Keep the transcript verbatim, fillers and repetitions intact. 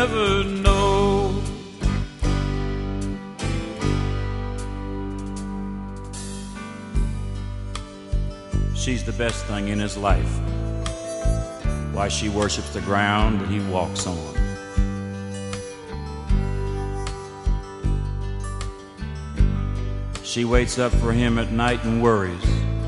never know. She's the best thing in his life. Why, she worships the ground that he walks on. She waits up for him at night and worries